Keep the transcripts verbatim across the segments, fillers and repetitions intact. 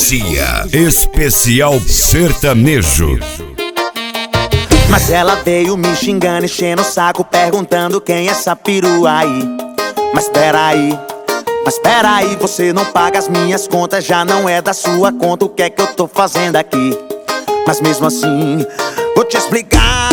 Garcia, especial sertanejo. Mas ela veio me xingando, enchendo o saco, perguntando quem é essa perua aí. Mas peraí, mas peraí, você não paga as minhas contas, já não é da sua conta, o que é que eu tô fazendo aqui? Mas mesmo assim, vou te explicar.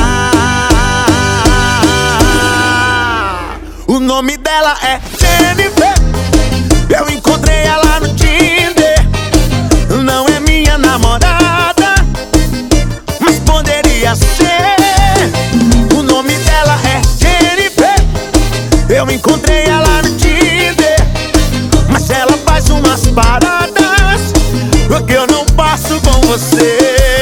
O nome dela é Jennifer, eu encontrei ela no Tinder. Não é minha namorada, mas poderia ser. O nome dela é Jennifer, eu encontrei ela no Tinder. Mas ela faz umas paradas que eu não passo com você.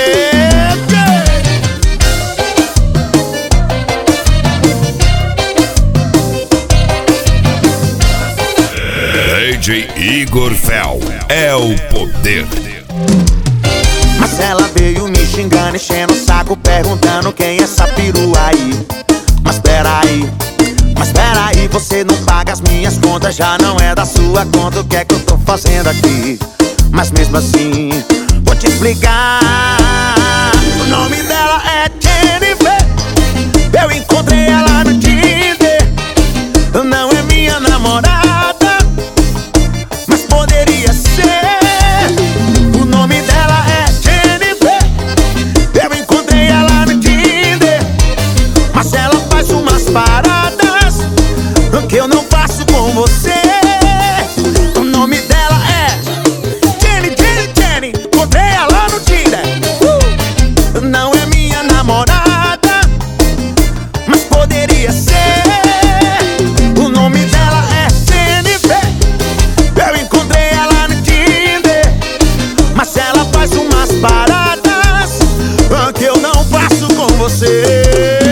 D J Igor Fel é o poder. Mas ela veio me xingando, enchendo o saco, perguntando quem é essa perua aí. Mas peraí, mas peraí, você não paga as minhas contas, já não é da sua conta, o que é que eu tô fazendo aqui? Mas mesmo assim, vou te explicar. O nome dela é Jennifer, eu encontrei ela no Tinder. Não é minha namorada, mas poderia ser. O nome dela é Jennifer, eu encontrei ela no Tinder. Mas ela faz umas paradas que eu não faço com você. O nome dela é Jenny, Jenny, Jenny, encontrei ela no Tinder. uh! Não é minha namorada, mas poderia ser. O nome dela é Jennifer, eu encontrei ela no Tinder. Mas ela faz umas paradas que eu não faço com você.